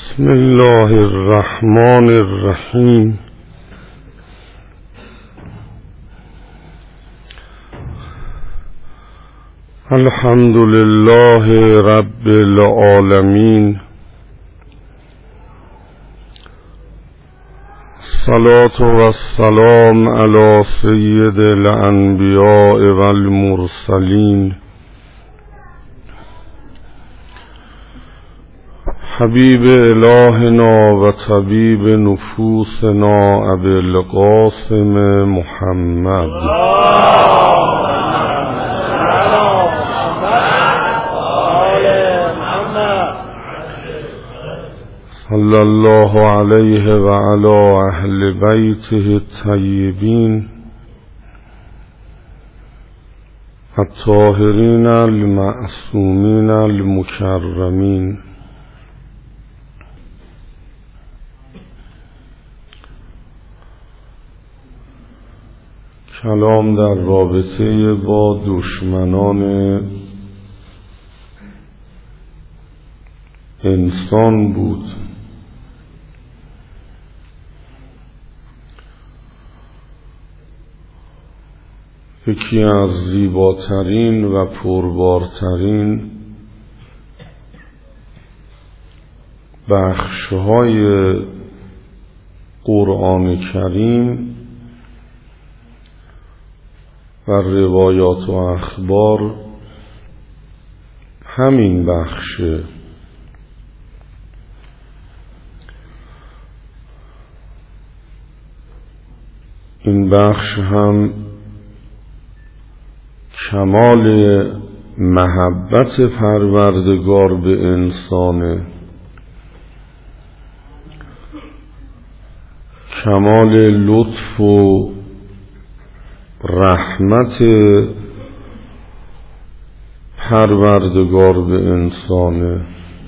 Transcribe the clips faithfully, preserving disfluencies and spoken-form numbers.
بسم الله الرحمن الرحیم. الحمد لله رب العالمین، الصلاة والسلام علی سید الانبیاء والمرسلین، حبیب الهنا و طبیب نفوسنا ابی القاسم محمد صلی الله علیه و علی اهل بیته الطیبین الطاهرین المعصومین المکرمین. کلام در رابطه با دشمنان انسان بود. یکی از زیباترین و پربارترین بخش‌های قرآن کریم و روایات و اخبار همین بخشه. این بخش هم کمال محبت پروردگار به انسانه، کمال لطف و رحمت پروردگار به انسانه.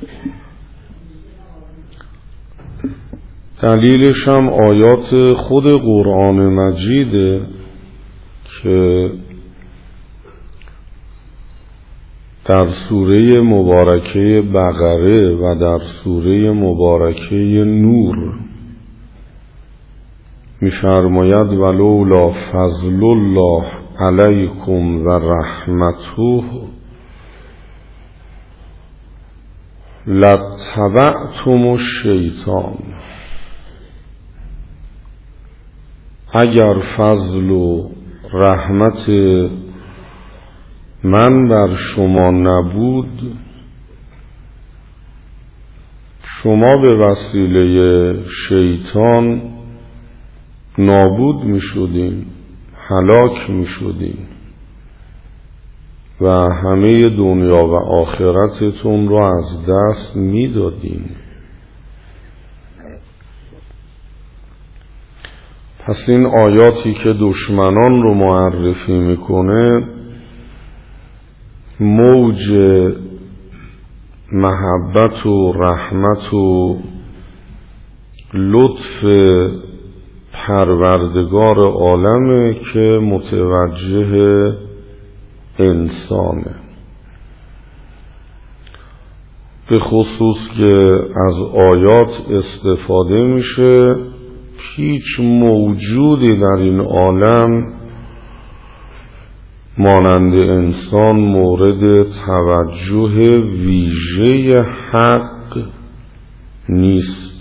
دلیلش هم آیات خود قرآن مجیده که در سوره مبارکه بقره و در سوره مبارکه نور می‌فرماید ولولا فضل الله علیکم و رحمته لاتبعتم الشیطان. اگر فضل و رحمت من بر شما نبود، شما به وسیله شیطان نابود می شدین، هلاک می شدین و همه دنیا و آخرتتون رو از دست می دادین. پس این آیاتی که دشمنان رو معرفی میکنه موج محبت و رحمت و لطف پروردگار عالمه که متوجه انسانه، به خصوص که از آیات استفاده میشه. هیچ موجودی در این عالم مانند انسان مورد توجه ویژه حق نیست.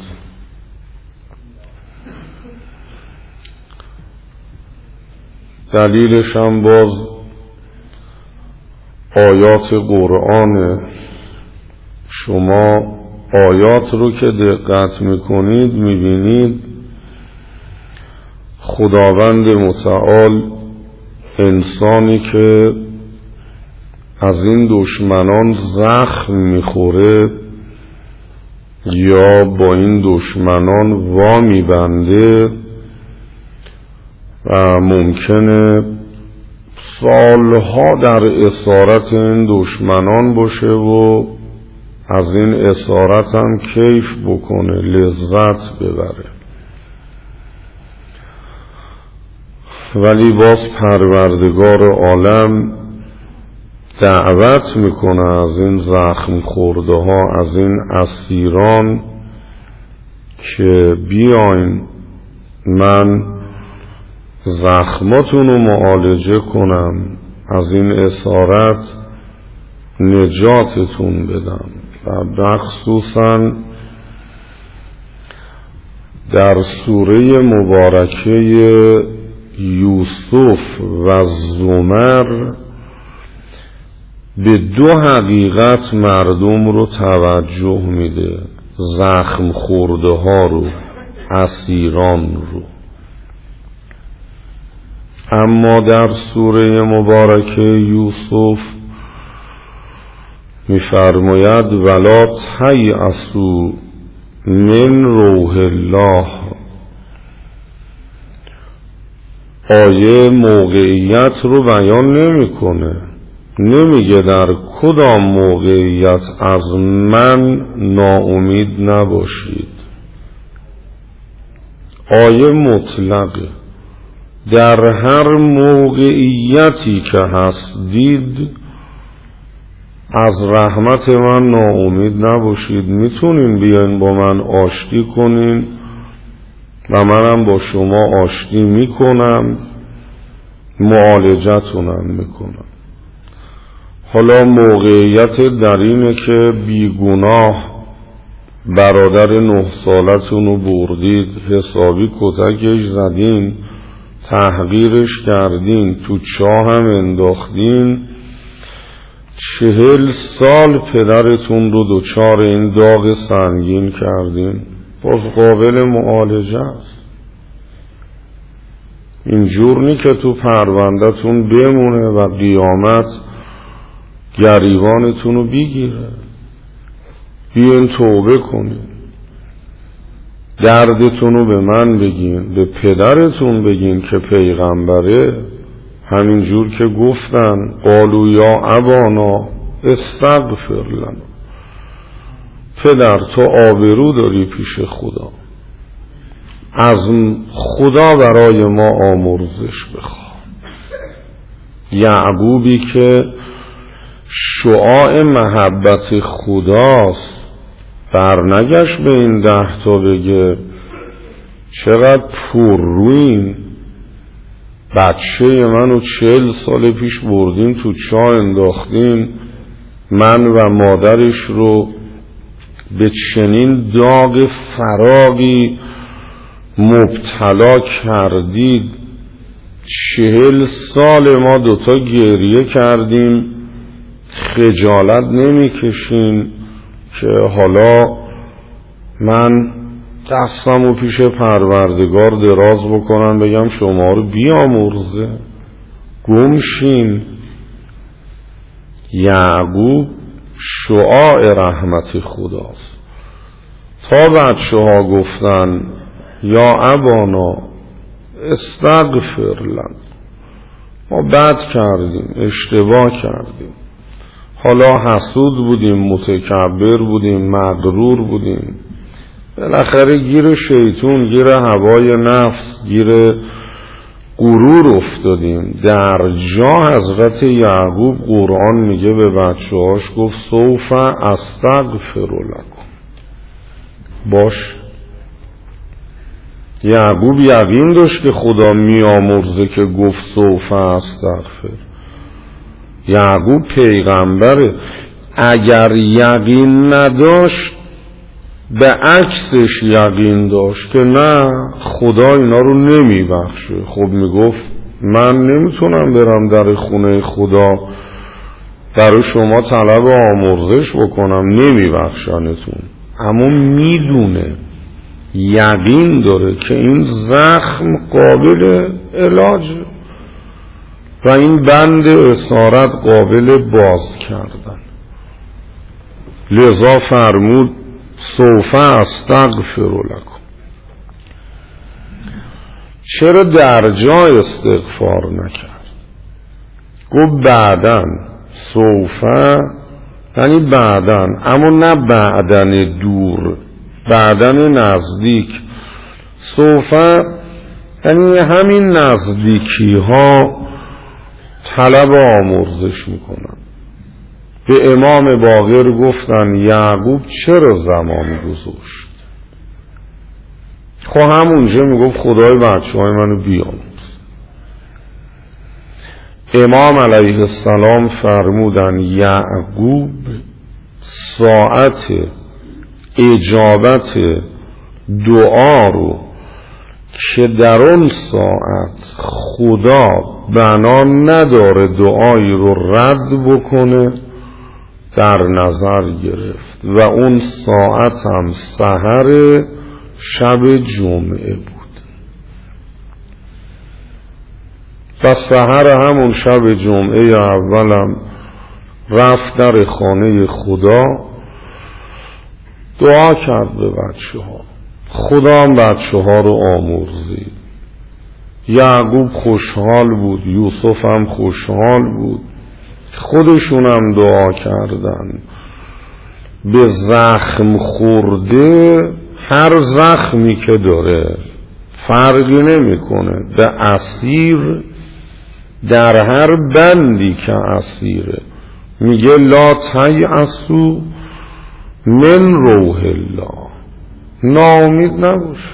دلیلش هم باز آیات قرآن. شما آیات رو که دقت میکنید میبینید خداوند متعال انسانی که از این دشمنان زخم میخوره یا با این دشمنان وا میبنده و ممکنه سالها در اسارت این دشمنان باشه و از این اسارت هم کیف بکنه، لذت ببره، ولی باز پروردگار عالم دعوت میکنه از این زخم خورده ها، از این اسیران که بیاین من زخماتون رو معالجه کنم، از این اسارت نجاتتون بدم. و مخصوصاً در سوره مبارکه یوسف و زمر به دو حقیقت مردم رو توجه میده، زخم خورده ها رو، اسیران رو. اما در سوره مبارکه یوسف می‌فرماید ولا تیأسوا من روح الله. آیه موقعیت رو بیان نمی‌کنه، نمیگه در کدام موقعیت از من ناامید نباشید. آیه مطلقه، در هر موقعیتی که هستید از رحمت من ناامید نباشید. میتونین بیاین با من آشتی کنین و منم با شما آشتی میکنم، معالجتونم میکنم. حالا موقعیت در اینه که بیگناه برادر نه سالتون رو بردید، حسابی کتکش زدین، تحقیرش کردین، تو چاه هم انداختین، چهل سال پدرتون رو دچار این داغ سنگین کردین، باز قابل معالجه است. اینجور نی که تو پرونده‌تون بمونه و قیامت گریبانتون رو بگیره. بیاین توبه کنین، دردتون رو به من بگین، به پدرتون بگین که پیغمبره. همین جور که گفتن قالوا یا ابانا استغفر لنا، پدر تو آبرو داری پیش خدا، از خدا برای ما آمرزش بخواه. یعقوبی که شعاع محبت خداست برنگشت به این ده تا بگه چقدر پر روین، بچه منو چهل سال پیش بردین تو چاه انداختین، من و مادرش رو به چنین داغ فراقی مبتلا کردید. چهل سال ما دوتا گریه کردیم، خجالت نمی کشین که حالا من دستم و پیش پروردگار دراز بکنن بگم شما رو بیامرزه، گمشین. یعقوب شعاع رحمت خداست. تا بچه ها گفتن یا ابانا استغفر لنا، ما بد کردیم، اشتباه کردیم، حالا حسود بودیم، متکبر بودیم، مغرور بودیم، بالاخره گیر شیطون، گیر هوای نفس، گیر غرور افتادیم. در جا حضرت یعقوب قرآن میگه به بچه هاش گفت سوف استغفر لکم، باش. یعقوب یقین داشت که خدا میامرزه که گفت سوف استغفر. یعقوب پیغمبره، اگر یقین نداشت به عکسش یقین داشت که نه خدا اینا رو نمیبخشه. خب میگفت من نمیتونم برم در خونه خدا برای شما طلب آمرزش بکنم، نمیبخشنتون. اما میدونه، یقین داره که این زخم قابل علاجه و این بند اسارت قابل باز کردن. لذا فرمود سوف استغفر لکم. چرا در جا استغفار نکرد؟ گفت بعدن. سوف یعنی بعدن، اما نه بعدن دور، بعدن نزدیک. سوف یعنی همین نزدیکی ها طلب آمرزش میکنن. به امام باقر گفتن یعقوب چرا زمان گذاشت؟ خب همونجا میگفت خدای بچه های منو بیاموز. امام علیه السلام فرمودن یعقوب ساعت اجابت دعا رو که در اون ساعت خدا بنا نداره دعایی رو رد بکنه در نظر گرفت و اون ساعت هم سحر شب جمعه بود و سحر همون شب جمعه اولم رفت در خانه خدا دعا کرد به بچه ها. خدا هم بچه ها رو آمرزید. یعقوب خوشحال بود، یوسف هم خوشحال بود، خودشون هم دعا کردن. به زخم خورده هر زخمی که داره فرقی نمیکنه، به اسیر در هر بندی که اسیره میگه لا تیأسوا من روح الله، ناامید نباش،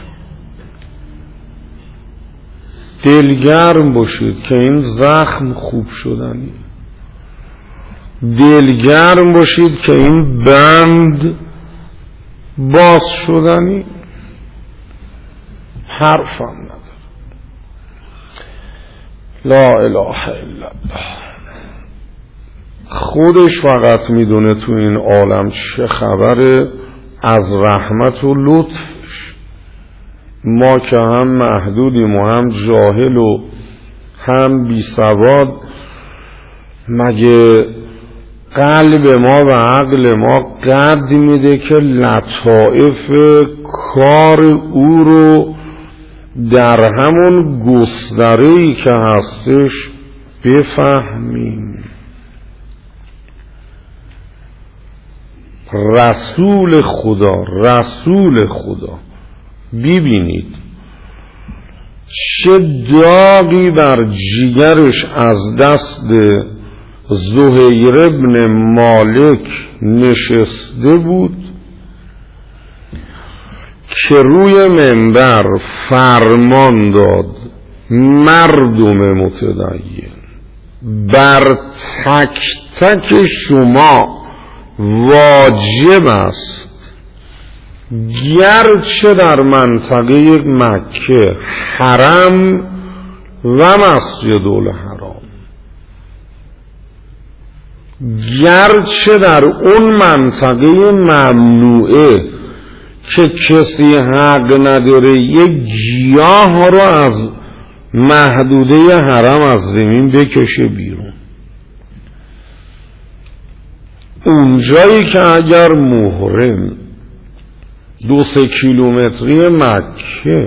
دلگرم باشید که این زخم خوب شدنی، دلگرم باشید که این بند باز شدنی. حرفم نداره. لا اله الا الله. خودش فقط میدونه تو این عالم چه خبره از رحمت و لطفش. ما که هم محدودیم و هم جاهل و هم بی سواد، مگه قلب ما و عقل ما قد میده که لطائف کار او رو در همون گستره‌ای که هستش بفهمیم؟ رسول خدا، رسول خدا ببینید چه داغی بر جیگرش از دست زهیر ابن مالک نشسته بود که روی منبر فرمان داد مردم متدین بر تک تک شما واجب است گرچه در منطقه مکه حرم و مسجد الحرام، گرچه در اون منطقه ممنوعه که کسی حق نداره یک گیاه رو از محدوده حرم از زمین بکشه بیرون، اونجایی که اگر محرم دو سه کیلومتری مکه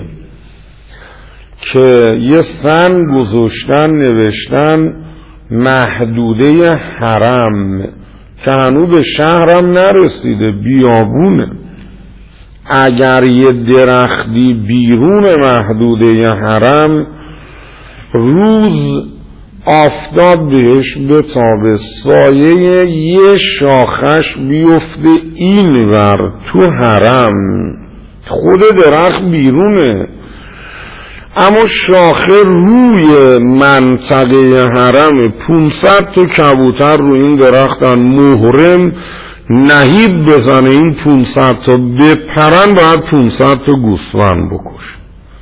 که یه سن گذاشتن نوشتن محدوده حرم که هنوز به شهرم نرسیده بیابونه، اگر یه درختی بیرون محدوده حرم روز آفتاب بهش بتابه سایه یه شاخش بیفته این ور تو حرم، خود درخت بیرونه اما شاخه روی منطقه حرم، پونصد تا کبوتر رو این درختن، محرم نهیب بزنه این پونصد تا بپرن باید پونصد تا گوسفند بکشه.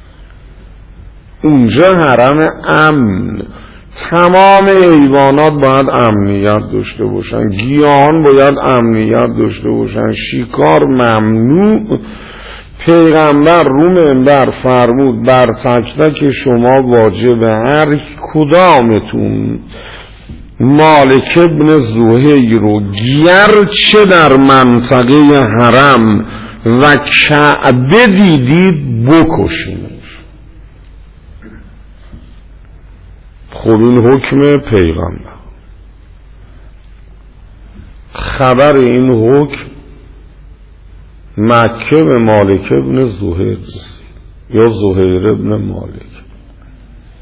اونجا حرم امن، تمام حیوانات باید امنیت داشته باشن، گیاهان باید امنیت داشته باشن، شکار ممنوع. پیغمبر رو منبر فرمود بر تک تک شما واجب هر کدامتون مالک ابن زهیر رو گرچه در منطقه حرم و کعبه دیدید بکشینش. خب این حکم پیغمبر. خبر این حکم مکه به مالک ابن زهیر یا زهیر ابن مالک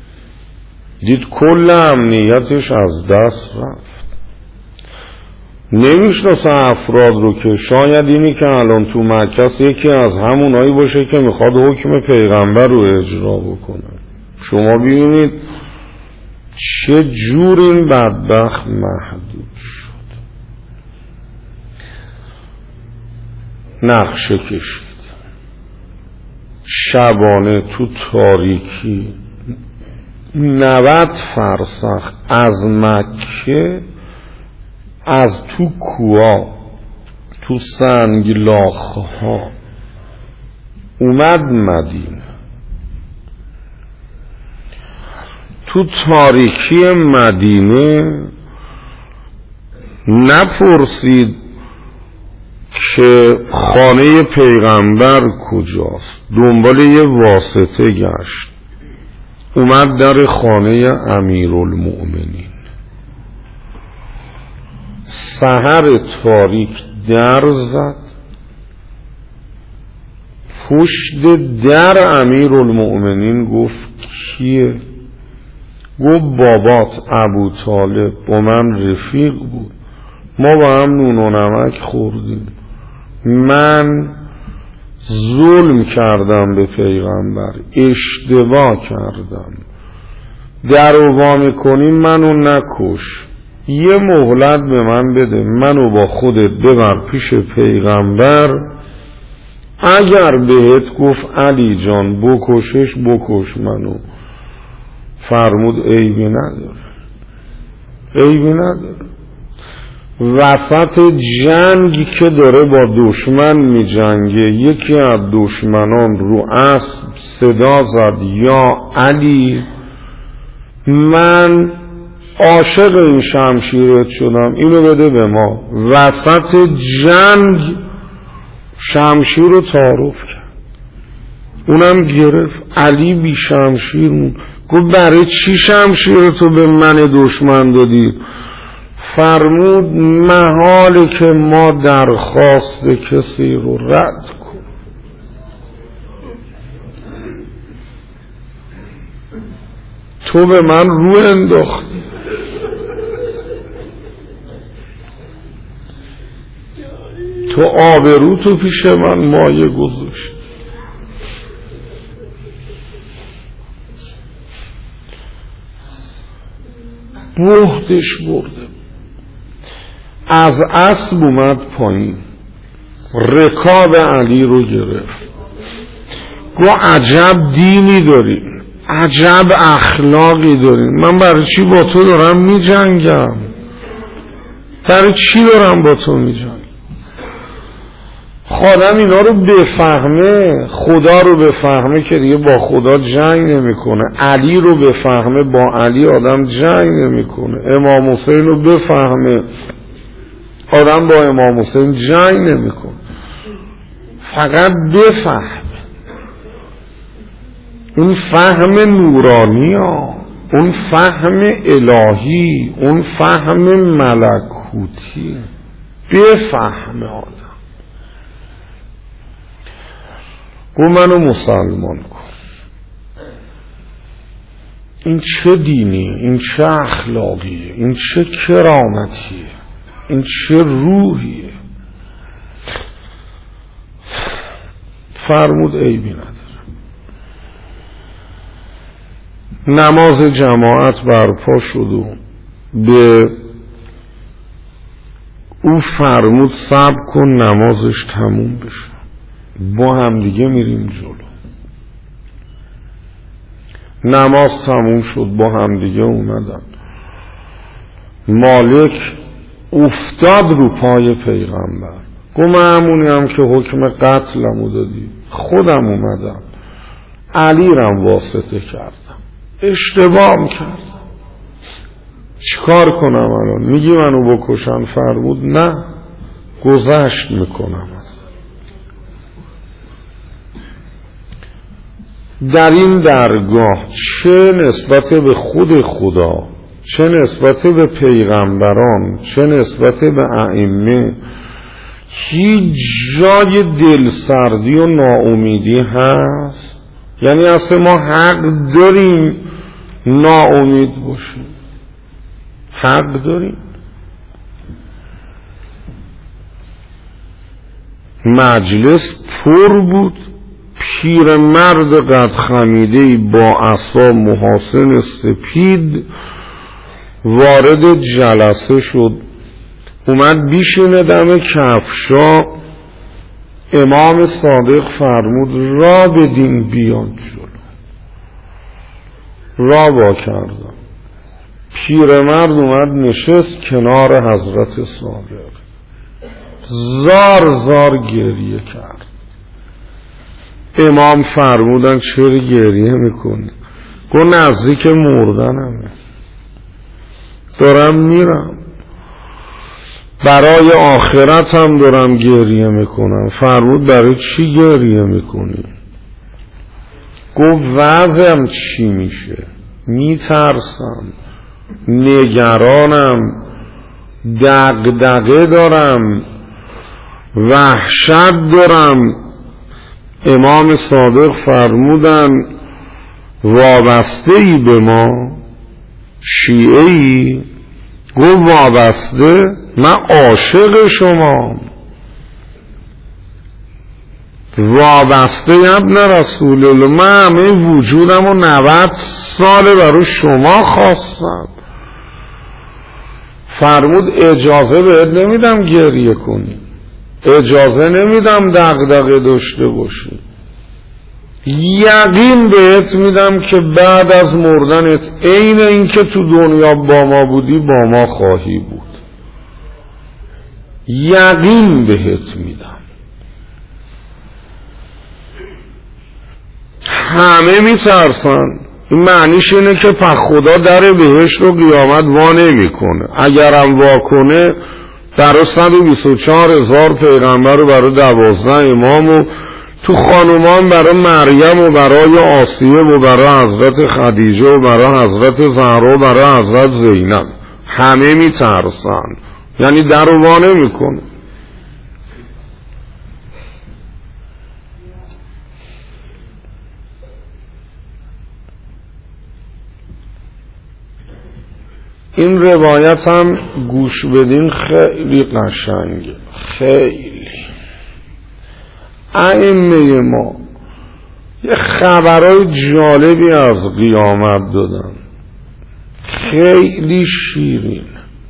دید کل امنیتش از دست رفت. نمیشناسه افراد رو که شاید اینی که الان تو مکه یکی از همونایی باشه که میخواد حکم پیغمبر رو اجرا بکنه. شما ببینید چه جور این بدبخت محدود شد، نقشه کشید شبانه تو تاریکی نود فرسخ از مکه، از تو کوها تو سنگلاخ ها اومد مدینه. تو تاریکی مدینه نپرسید که خانه پیغمبر کجاست، دنبال یه واسطه گشت، اومد در خانه امیرالمؤمنین. سحر تاریک در زد، پشت در امیرالمؤمنین گفت کیه؟ گفت بابات ابوطالب با من رفیق بود، ما با هم نون و نمک خوردیم، من ظلم کردم به پیغمبر، اشتباه کردم، در و وا میکنیم منو نکش، یه مهلت به من بده، منو با خودت ببر پیش پیغمبر، اگر بهت گفت علی جان بکشش بکش منو. فرمود عیبی نداره، عیبی نداره. وسط جنگی که داره با دشمن می جنگه، یکی از دشمنان رو اسب صدا زد یا علی من عاشق این شمشیرت شدم، اینو بده به ما. وسط جنگ شمشیر رو تعارف کرد، اونم گرفت. علی بی شمشیر مون. گفت برای چی شمشیر تو به من دشمن دادی؟ فرمود محاله که ما درخواست کسی رو رد کن. تو به من رو انداختی، تو آبرو تو پیش من مایه گذاشت. بهتش برده، از اسب اومد پایین، رکاب علی رو گرفت، گو عجب دینی داریم، عجب اخلاقی داریم، من برای چی با تو دارم می جنگم؟ برای چی دارم با تو می جنگم؟ خودم اینا رو بفهمه، خدا رو بفهمه که دیگه با خدا جنگ نمی کنه، علی رو بفهمه با علی آدم جنگ نمی کنه، امام حسین رو بفهمه آدم با امام حسین جنگ نمی کنه. فقط بفهم، اون فهم نورانی ها، اون فهم الهی، اون فهم ملکوتی، بفهم آدم. گو منو مسلمان کن. این چه دینیه؟ این چه اخلاقیه؟ این چه کرامتیه؟ این چه روحیه؟ فرمود عیبی نداره. نماز جماعت برپا شد و به او فرمود صبر کن نمازش تموم بشه، با هم دیگه میریم جلو. نماز تموم شد، با هم دیگه اومدن. مالک افتاد رو پای پیغمبر، گو من همونی هم که حکم قتلمو دادی، خودم اومدم علی رم واسطه کردم، اشتباه کردم، چیکار کنم الان؟ میگی منو بکشن؟ فرمود نه، گذشت میکنم. در این درگاه چه نسبت به خود خدا، چه نسبت به پیغمبران، چه نسبت به ائمه، هیچ جای دلسردی و ناامیدی هست؟ یعنی اصلا ما حق داریم ناامید باشیم؟ حق داریم؟ مجلس پر بود. پیرمرد قد خمیده‌ای با عصا محاسن سپید وارد جلسه شد، اومد بیشینه دم کفشا. امام صادق فرمود را بدین بیان جلو. را با کردم. پیرمرد اومد نشست کنار حضرت صادق، زار زار گریه کرد. امام فرمودن چرا گریه میکنی؟ گفت نزدیک مردنمه، دارم میرم، برای آخرت هم دارم گریه میکنم. فرمود برای چی گریه میکنی؟ گفت وضعم چی میشه؟ میترسم، نگرانم، دغدغه دارم، وحشت دارم. امام صادق فرمودن وابسته ای به ما؟ شیعه ای؟ گفت وابسته؟ من عاشق شما. وابسته ابن رسول الله، من همه وجودم و نود سال برای شما خواستم. فرمود اجازه بهت نمیدم گریه کنی، اجازه نمیدم دغدغه داشته باشی. یقین بهت میدم که بعد از مردنت عین این که تو دنیا با ما بودی با ما خواهی بود. یقین بهت میدم. همه میترسن. این معنیش اینه که په خدا در بهشت رو قیامت وا نمیکنه. اگرم وا کنه در صد و بیست و چهار هزار پیغمبر و برای دوازده امام و تو خانومان برای مریم و برای آسیه و برای حضرت خدیجه و برای حضرت زهرا و برای حضرت زینب همه میترسن. یعنی در رو وا نمیکنه. این روایت هم گوش بدین، خیلی قشنگه. خیلی ائمه ما یه خبرهای جالبی از قیامت دادن، خیلی شیرین.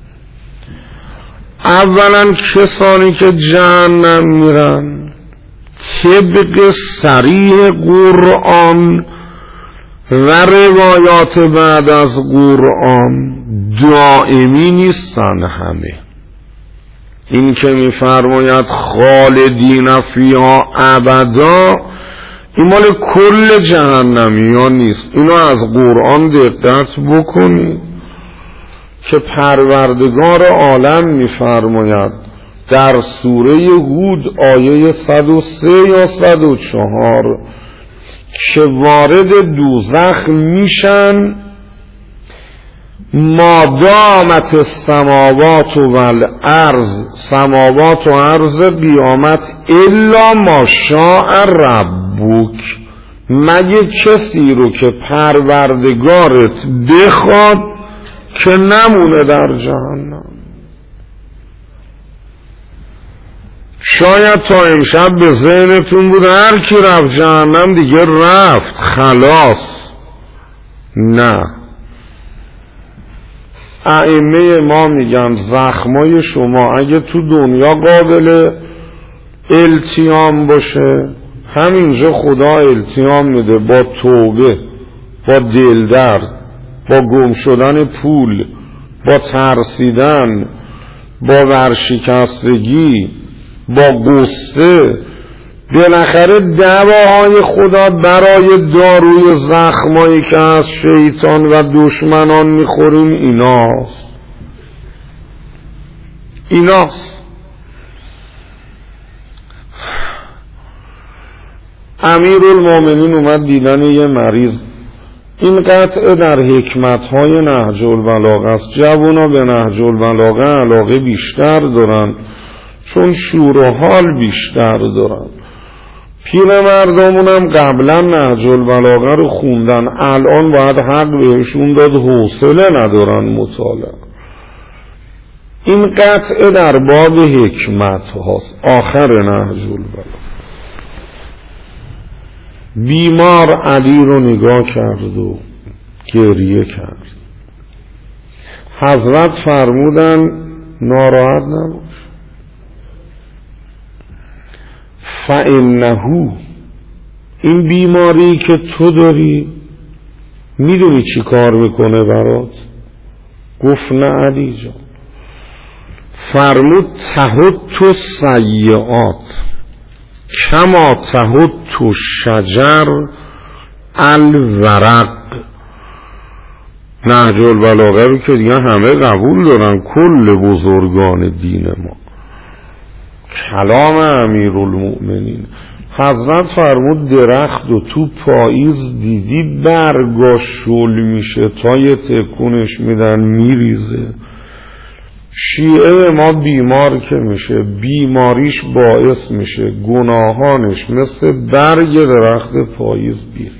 اولا کسانی که جهنم میرن طبق صریح قرآن و روایات بعد از قرآن دائمی نیستن. همه این که میفرماید خالدین فیها ابدا، این مال کل جهنمیان نیست. اینو از قرآن دقت بکنید که پروردگار عالم میفرماید در سوره هود آیه صد و سه یا صد و چهار که وارد دوزخ میشن ما دامت السماوات و الارض، سماوات و ارض قیامت، الا ما شاء ربک، مگه کسی رو که پروردگارت بخواد که نمونه در جهنم. شاید تا امشب به ذهنتون بود هر کی رفت جهنم دیگه رفت خلاص. نه، ائمه ما میگن زخمای شما اگه تو دنیا قابل التیام باشه، همینجا خدا التیام میده با توبه، با دلدرد، با گم شدن پول، با ترسیدن، با ورشکستگی، با غصه. بالاخره دواهای خدا برای داروی زخمایی که از شیطان و دشمنان میخوریم ایناست. ایناست. امیرالمومنین اومد دیدن یه مریض. این قطعه در حکمت‌های نهج البلاغه است. جوونا به نهج البلاغه علاقه بیشتر دارن چون شور و حال بیشتر دارن. پیرمردامون هم قبلا نهج البلاغه رو خوندن، الان باید حق بهشون داد، حوصله ندارن مطالعه. این قطعه در باب حکمت هاست. آخر نهج البلاغه بیمار علی رو نگاه کرد و گریه کرد. حضرت فرمودن ناراحت نباش، فإنه این بیماری که تو داری میدونی چی کار میکنه برات؟ گفت نه علی جان. فرمود تهت سیئات کما تهت شجر الورق. نهج البلاغه رو که دیگه همه قبول دارن، کل بزرگان دین ما، کلام امیرالمؤمنین. حضرت فرمود درخت و تو پاییز دیدی برگاش شل میشه تا یه تکونش میدن میریزه. شیعه ما بیمار که میشه بیماریش باعث میشه گناهانش مثل برگ درخت پاییز بیریزه.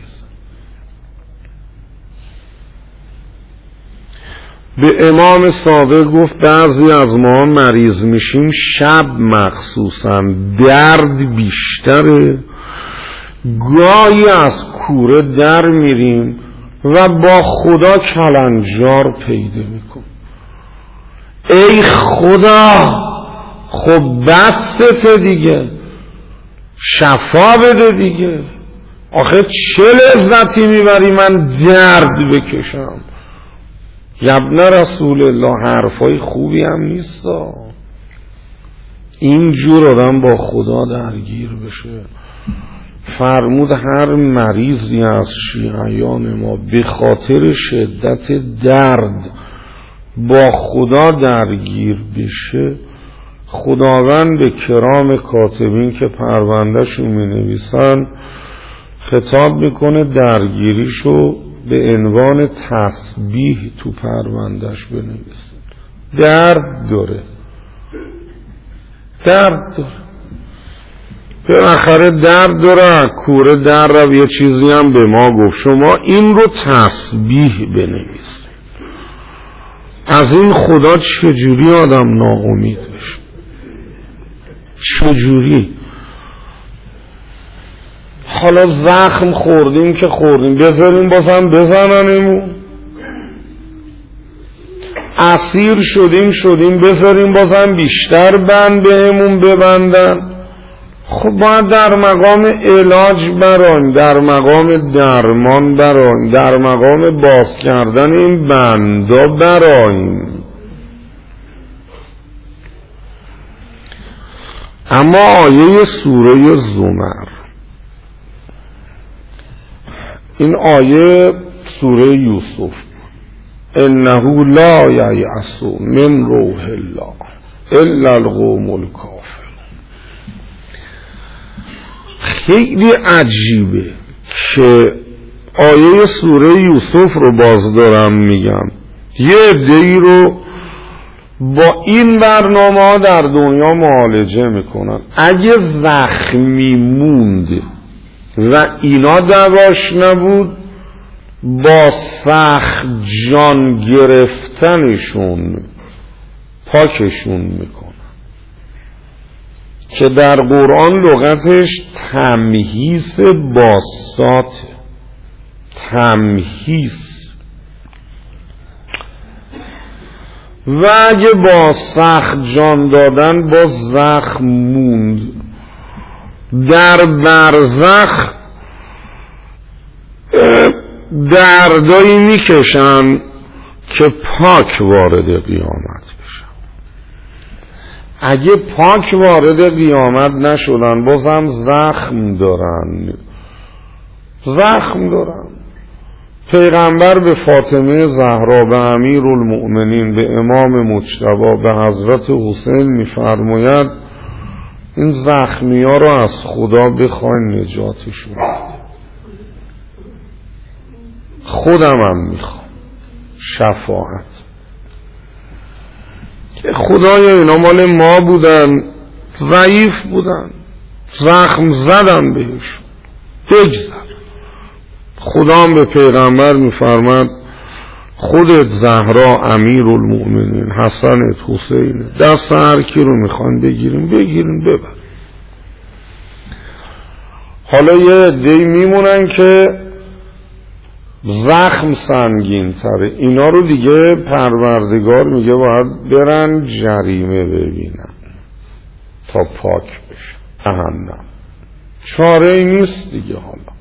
به امام صادق گفت بعضی از ما مریض میشیم شب مخصوصا درد بیشتره، گاهی از کوره در میریم و با خدا کلنجار پیدا میکنیم. ای خدا خب بسته دیگه، شفا بده دیگه، آخه چه لذتی میبری من درد بکشم؟ ابن رسول الله حرفای خوبی هم نیست. اینجور آدم با خدا درگیر بشه. فرمود هر مریضی از شیعیان ما به خاطر شدت درد با خدا درگیر بشه، خداوند به کرام کاتبین که پروندهشو می نویسن خطاب میکنه درگیریشو به عنوان تسبیح تو پروندهش بنویسن. درد داره، درد داره، بالاخره درد داره. کوره در رو یه چیزی هم به ما گفت شما این رو تسبیح بنویسید. از این خدا چجوری آدم ناامید بشه؟ چجوری؟ حالا زخم خوردیم که خوردیم، بذاریم بازم بزننمون. اسیر شدیم شدیم بذاریم بازم بیشتر بند بهمون ببندن. خب باید در مقام علاج برایم، در مقام درمان برایم، در مقام باز کردن این بندا برایم. اما آیه سوره زمر، این آیه سوره یوسف، انه لا ییأس من روح الله الا القوم الکافرون. خیلی عجیبه که آیه سوره یوسف رو باز دارم میگم، یه عده‌ای رو با این برنامه ها در دنیا معالجه میکنن. اگه زخمی موند و اینا دواش نبود، با سخت جان گرفتنشون پاکشون میکنن، که در قرآن لغتش تمهیس باسطه. تمهیس. و اگه با سخت جان دادن با زخم موند، در برزخ دردایی میکشن که پاک وارد قیامت بشن. اگه پاک وارد قیامت نشدن بازم زخم دارن، زخم دارن. پیغمبر به فاطمه زهرا، به امیرالمؤمنین، به امام مجتبی، به حضرت حسین میفرماید این زخمی ها رو از خدا بخواین نجاتشون بده. خودم هم میخوام شفاعت. که خدایا اینا مال ما بودن، ضعیف بودن، زخم زدن بهشون، بگذر. خدا هم به پیغمبر میفرماد خودت، زهرا، امیرالمؤمنین، حسنت، حسینت، دست هر کی رو میخوان بگیریم بگیریم ببر. حالا یه عده‌ای میمونن که زخم سنگین تره، اینا رو دیگه پروردگار میگه باید برن جریمه ببینن تا پاک بشه، جهنم. چاره ای نیست دیگه. حالا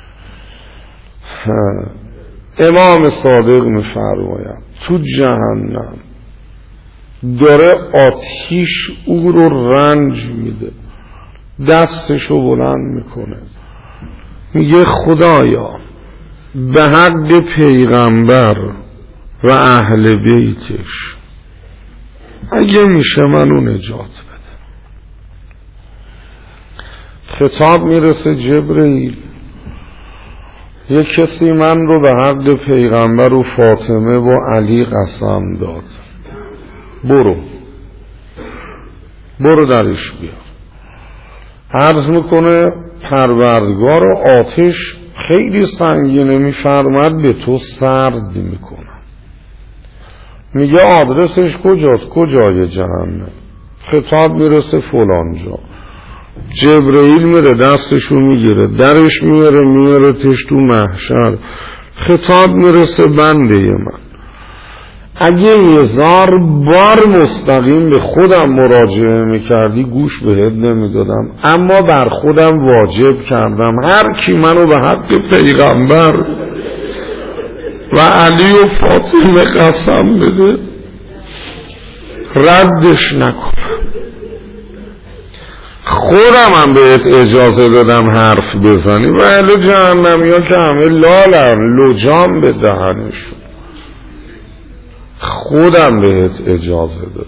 امام صادق میفرماید تو جهنم داره آتیش او رو رنج میده، دستشو بلند میکنه میگه خدایا به حق پیغمبر و اهل بیتش اگه میشه منو نجات بده. خطاب میرسه جبرئیل، یک کسی من رو به حق پیغمبر و فاطمه و علی قسم داد، برو برو درش بیا. عرض میکنه پروردگار و آتش خیلی سنگینه، میفرماد به تو سرد میکنم. میگه آدرسش کجاست؟ کجای جهنم؟ خطاب میرسه فلان جا. جبرئیل میره دستشو میگیره درش میاره میاره تش تو محشر. خطاب میرسه بنده من اگه هزار بار مستقیم به خودم مراجعه میکردی گوش بهت نمیدادم، اما بر خودم واجب کردم هر کی منو به حق پیغمبر و علی و فاطمه قسم بده ردش نکنم. خودم هم بهت اجازه دادم حرف بزنی و اهل جهنمی ها که همه لالن لجام به دهنشون، خودم بهت اجازه دادم.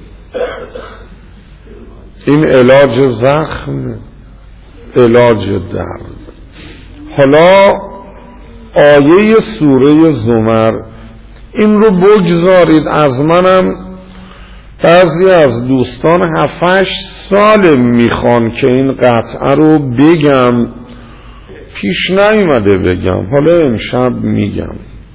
این علاج زخم، علاج درد. حالا آیه سوره زمر این رو بگذارید، از منم بعضی از دوستان هفتش سال میخوان که این قطعه رو بگم، پیش نیومده بگم، حالا امشب میگم.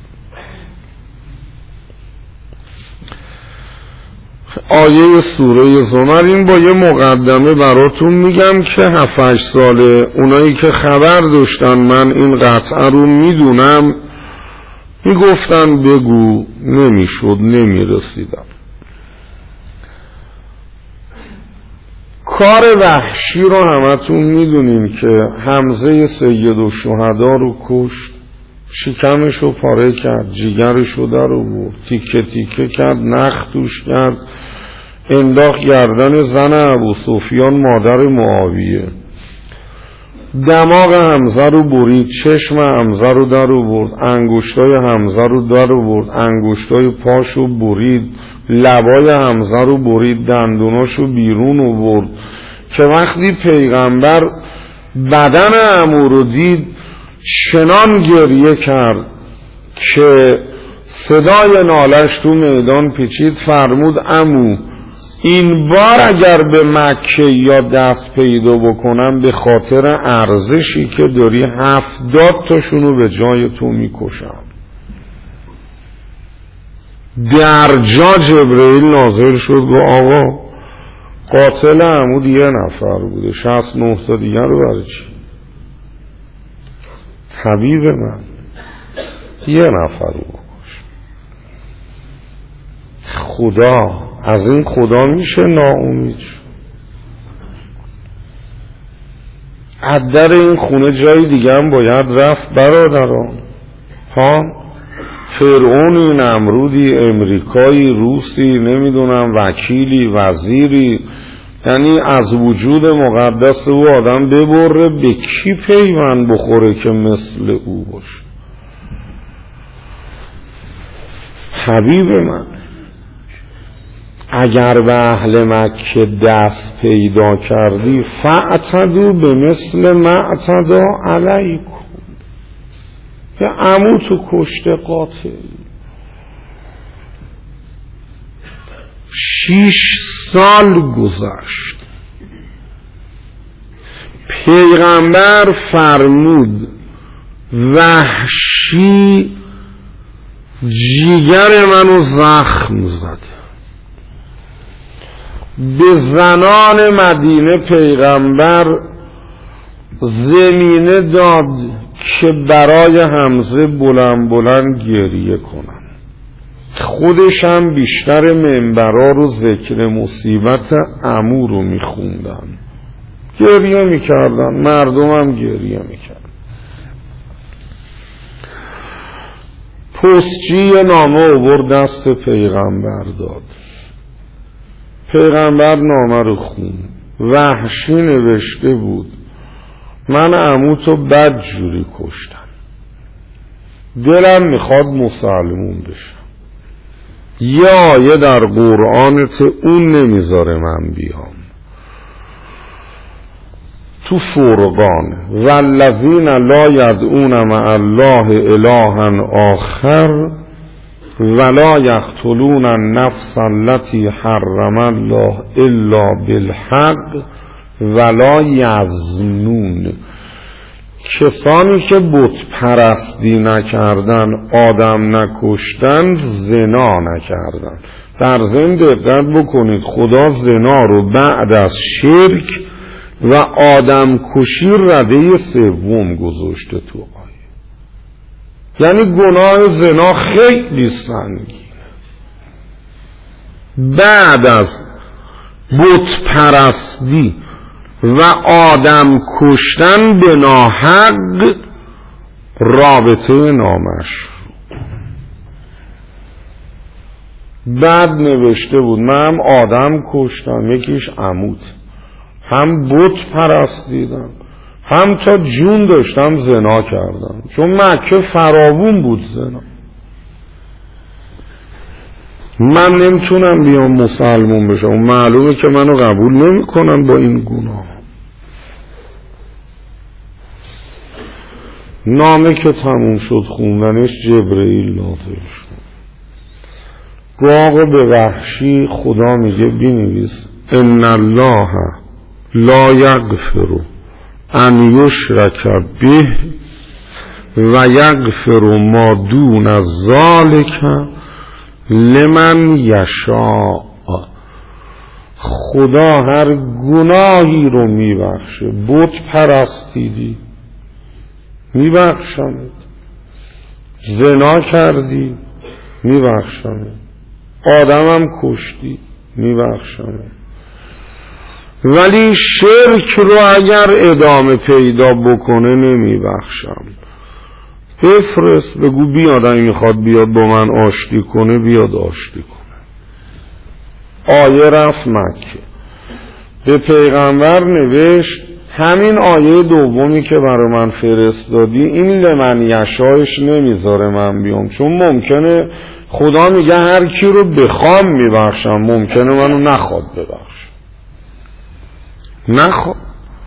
آیه سوره زمر این با یه مقدمه براتون میگم که هفتش ساله اونایی که خبر داشتن من این قطعه رو میدونم میگفتن بگو، نمیشد، نمیرسیدم. کار وحشی رو همتون میدونین که حمزه سید الشهدا رو کشت، شکمش رو پاره کرد، جیگرش رو در آورد، تیکه تیکه کرد، نخ توش کرد، انداخت گردن زن ابو سفیان مادر معاویه، دماغ حمزه رو برید، چشم حمزه رو در آورد، انگشتای حمزه رو در آورد، انگشتای پاشو برید، لبای حمزه رو برید، دندوناشو بیرون آورد که وقتی پیغمبر بدن عمو رو دید چنان گریه کرد که صدای نالش تو میدان پیچید. فرمود عمو این بار اگر به مکه یا دست پیدا بکنم به خاطر ارزشی که داری هفتاد تاشونو به جای تو میکشم. در جا جبرئیل نازل شد گفت آقا قاتل عمود یه نفر بوده، شصت نه تا دیگر رو برای چی؟ حبیب من یه نفر رو بکش. خدا از این خدا میشه ناامید شد؟ در این خونه جای دیگه هم باید رفت برادران. ها فرعونی، نمرودی، امریکایی، روسی، نمیدونم وکیلی، وزیری، یعنی از وجود مقدس او آدم ببره، به کی پیوند بخوره که مثل او باشه؟ حبیب من اگر به اهل مکه دست پیدا کردی فاعتدوا به مثل ما اعتدی علیکم، که عمو تو کشته قاتل. شیش سال گذشت، پیغمبر فرمود وحشی جیگر منو زخم زده. به زنان مدینه پیغمبر زمینه داد که برای حمزه بلند بلند گریه کنن. خودش هم بیشتر منبرا رو ذکر مصیبت عمو رو میخوندن، گریه میکردن، مردم هم گریه میکردن. پستچی یه نامه آورد دست پیغمبر داد. پیغمبر نامه رو خوند. وحشی نوشته بود من عموتو بد جوری کشتم، دلم میخواد مسلمون بشم. یه آیه در قرآنت اون نمیذاره من بیام، تو فرقان والذین لا یدعون مع الله الها آخر ولا یقتلون النفس التي حرم الله الا بالحق ولا یزنون. کسانی که بت پرستی نکردن، آدم نکشتن، زنا نکردن. در ضمن دقت بکنید خدا زنا رو بعد از شرک و آدم کشی رده سوم گذاشته تو آیه. یعنی گناه زنا خیلی سنگینه. بعد از بت پرستی و آدم کشتن به ناحق رابطه نامشروع. بعد نوشته بود من هم آدم کشتم، یکیش عمود، هم بت پرستیدم، هم تا جون داشتم زنا کردم، چون مکه فراوون بود زنا. من نمیتونم بیام مسلمون بشم، معلومه که منو قبول نمیکنن با این گناه. نامه که تموم شد خوندنش جبرئیل نازل شد. گاه به وحشی خدا میگه بنویس ان الله لا یغفر ان یشرک به و یغفر ما دون ذلک لمن یشاء. خدا هر گناهی رو میبخشه. بت پرستیدی میبخشمت، زنا کردی میبخشمت، آدمم کشتی میبخشمت، ولی شرک رو اگر ادامه پیدا بکنه نمیبخشم. بفرست بگو بیاد، اگه میخواد بیاد با من آشتی کنه بیاد آشتی کنه. آیه رفت مکه. به پیغمبر نوشت همین آیه دومی که برای من فرستادی این لمن یشایش نمیذاره من بیام، چون ممکنه خدا میگه هر کی رو بخوام میبخشم، ممکنه منو نخواد ببخش، نخواد.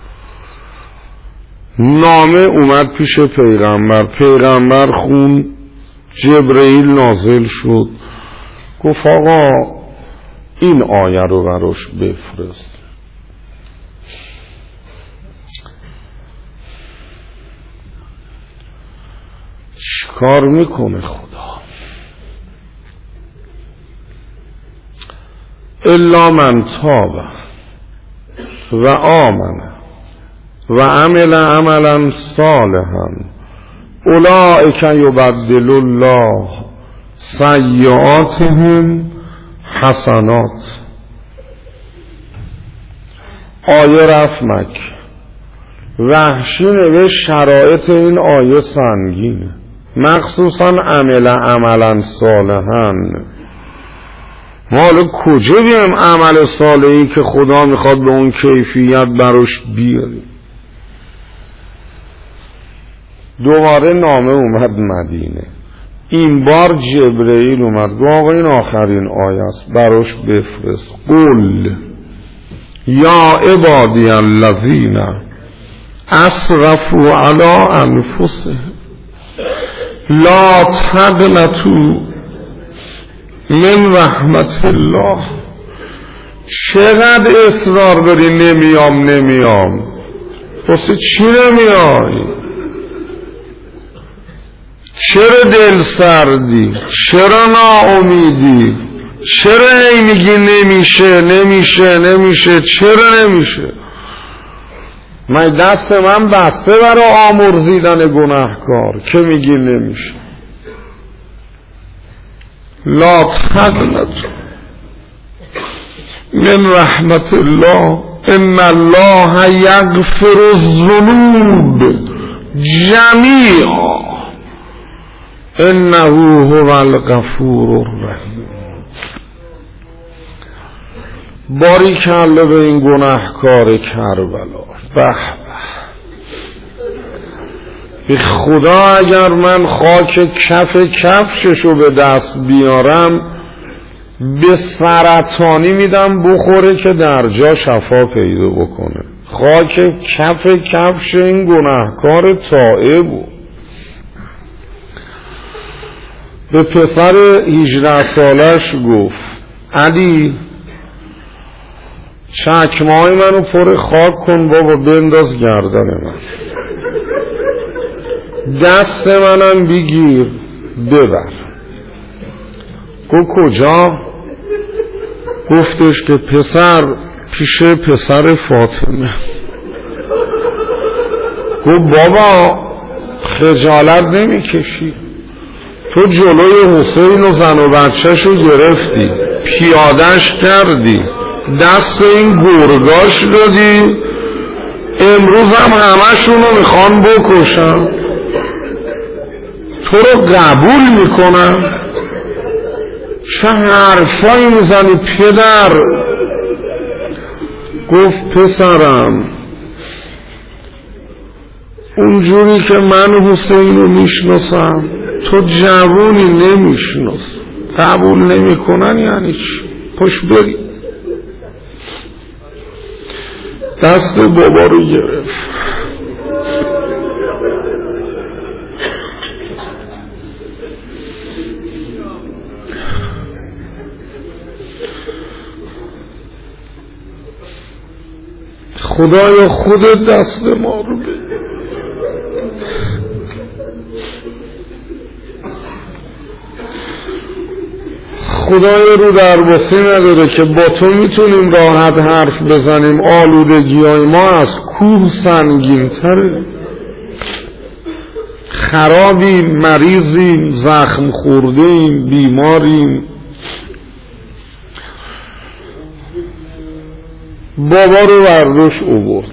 نامه اومد پیش پیغمبر، پیغمبر خون، جبرئیل نازل شد، گفت آقا این آیه رو براش بفرست. چیکار میکنه خدا؟ الا من تاب و آمن و عمل عملا صالحا اولئک یبدل الله سیئاتهم حسنات. آیه رفت مکه. وحشی نوشت شرایط این آیه سنگینه، مخصوصا عمل عملا صالحا. ما حالا کجا بیم عمل صالحی که خدا میخواد به اون کیفیت براش بیاریم؟ دوباره نامه اومد مدینه. این بار جبرئیل اومد گفت آقا این آخرین آیه است، براش بفرست. قل یا عبادی الذین اسرفوا علی انفسهم لا تقنطوا من رحمت الله. چقدر اصرار داری نمیام نمیام، واسه چی نمیای؟ چرا دل سردی؟ چرا ناامیدی؟ چرا ای میگی نمیشه نمیشه نمیشه؟ چرا نمیشه؟ من دست من بسته برای آمرزیدن گناهکار که میگی نمیشه. لا تقنط من رحمت الله ان الله یغفر الذنوب جمیعا انه هو الغفور الرحیم. باری کله به این گناهکار کربلا. به به خدا اگر من خاک کف کفششو به دست بیارم به سرطانی میدم بخوره که در جا شفا پیدا بکنه. خاک کف کفش این گناهکار تائب. به پسر هجده سالش گفت علی چکمه‌های منو پر خاک کن بابا بنداز گردن من، دست منم بگیر ببر. گفت کجا؟ گفتش که پسر پیش پسر فاطمه. گفت بابا خجالت نمی کشی؟ تو جلوی حسین و زن و بچه‌شو گرفتی، پیادش کردی، دست این گرگاش دادی، امروز هم همشونو میخوان بکشن، تو رو قبول میکنن؟ چه حرفایی میزنی پدر؟ گفت پسرم اونجوری که من حسین رو میشناسم تو جوونی نمیشناس، قبول نمیکنن یعنی چی؟ پش بری. دست بابا رو گرفت. خدایا خودت دست ما رو بده. خدای رو درباسی نداره که با تو میتونیم راحت حرف بزنیم. آلودگی های ما از کوه سنگین تره. خرابیم، مریضیم، زخم خورده‌ایم، بیماریم. بابا رو برداشت آورد.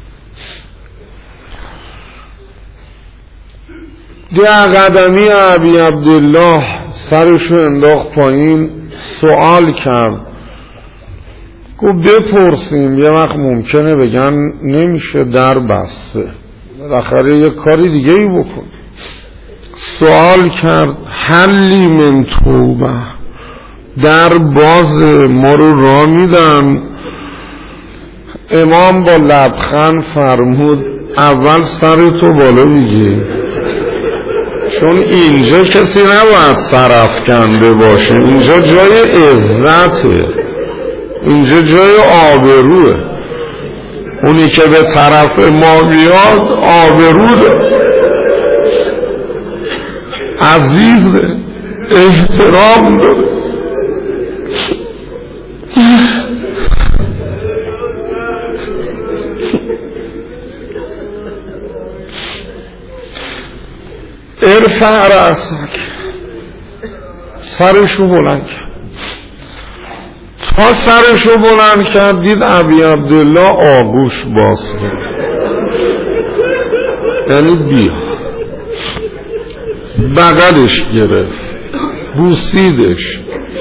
ده قدمی ابی عبدالله سرشو انداخت پایین، سوال کرد. گفت بپرسیم، یه وقت ممکنه بگن نمیشه در بسته، بالاخره یه کاری دیگه ای بکن. سوال کرد حلی من توبه، در باز ما رو را میدن. امام با لبخند فرمود اول سر تو بالا بگی، چون اینجا کسی نباید سرافکنده باشه، اینجا جای عزته، اینجا جای آبروه. اونی که به طرف ما بیاد آبرو ده، عزیزه، احترام داره. ارفع رأسک، سرشو بلند کرد. تا سرشو بلند کرد دید ابی عبدالله آغوش باز کرد، یعنی بیا. بغلش گرفت، بوسیدش.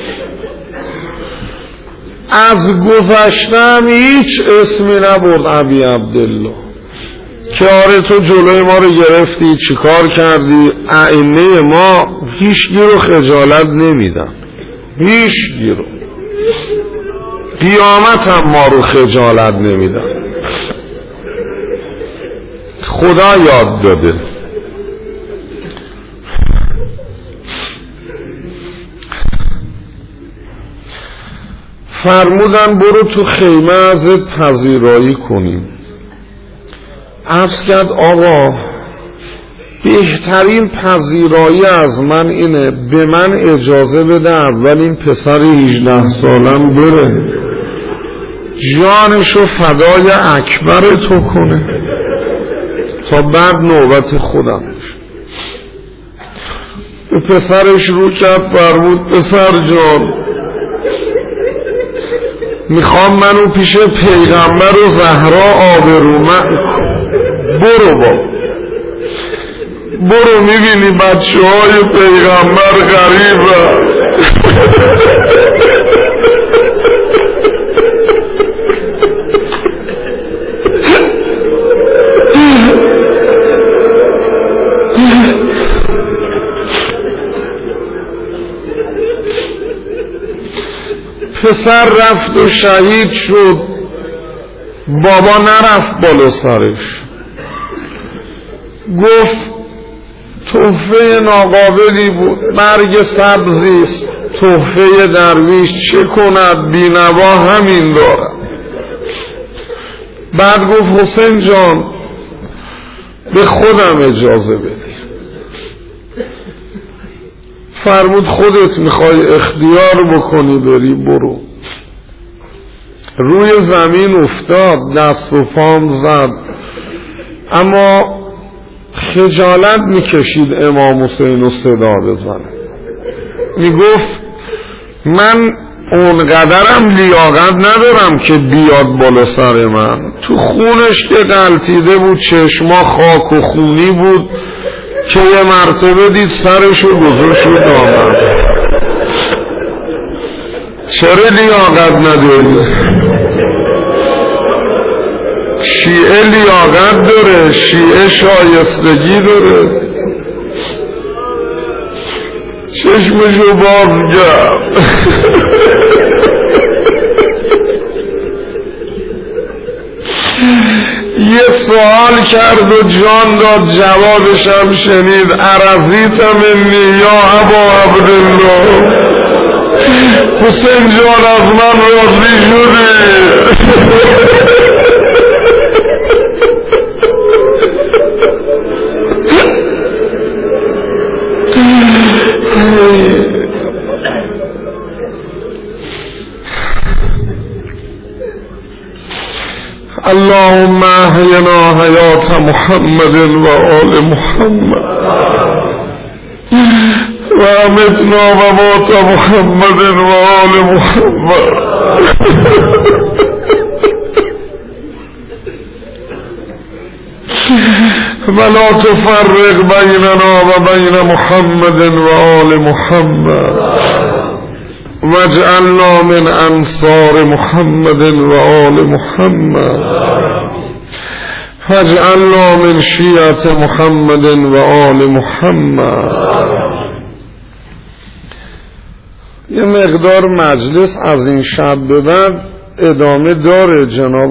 از گذشتم هیچ اسمی نبرد ابی عبدالله که آره تو جلوی ما رو گرفتی، چی کار کردی. ائمه ما هیچ گیرو خجالت نمیدن، هیچ گیرو. قیامت هم ما رو خجالت نمیدن. خدا یاد داده. فرمودن برو تو خیمه ازت پذیرایی کنیم. عرض کرد آقا بهترین پذیرایی از من اینه به من اجازه بده اول این پسر هجده سالم بره جانشو فدای اکبر تو کنه تا بعد نوبت خودم بشه. به پسرش رو کرد فرمود پسر جان میخوام منو پیش پیغمبر و زهرا آبرومند کن. برو با برو میبینی بچه های پیغمبر غریبه. پسر رفت و شهید شد، بابا نرفت بالا سرش، گفت تحفه ناقابلی بود، برگ سبزیست، تحفه درویش چه کند بینوا همین دارد. بعد گفت حسین جان به خودم اجازه بدی. فرمود خودت میخوای اختیار بکنی بری برو. روی زمین افتاد، دست و پام زد، اما خجالت میکشید امام حسین رو صدا بزنه. میگفت من اونقدرم لیاقت ندارم که بیاد بالا سر من. تو خونش که غلطیده بود، چشما خاک و خونی بود که یه مرتبه دید سرشو گذاشت رو دامن. چرا لیاقت نداری؟ شیعه لیاقت داره، شیعه شایستگی داره. چشمشو باز کرد. یه سوال کرد و جان داد، جوابش هم شنید. ارزیت منی یا ابا عبدالله، حسین جان از من راضی شدی؟ اللهم احینا حیات محمد و آل محمد و امتنا ومات محمد و آل محمد ولا تفرق بیننا و بین محمد و آل محمد واجعلنا من انصار محمد و آل محمد واجعلنا من شیعة محمد و آل محمد. یه مقدار مجلس از این شب به بعد ادامه داره جناب